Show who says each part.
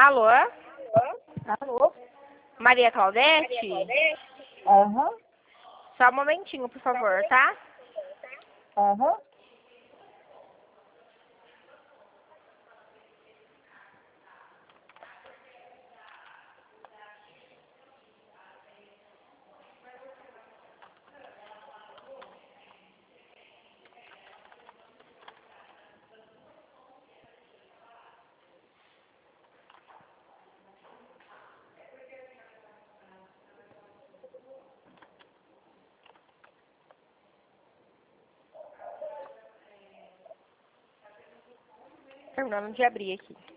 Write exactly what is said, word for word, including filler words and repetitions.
Speaker 1: Alô?
Speaker 2: Alô?
Speaker 1: Maria Claudete?
Speaker 2: Aham.
Speaker 1: Só um momentinho, por favor, tá?
Speaker 2: Aham.
Speaker 1: Terminando de abrir aqui.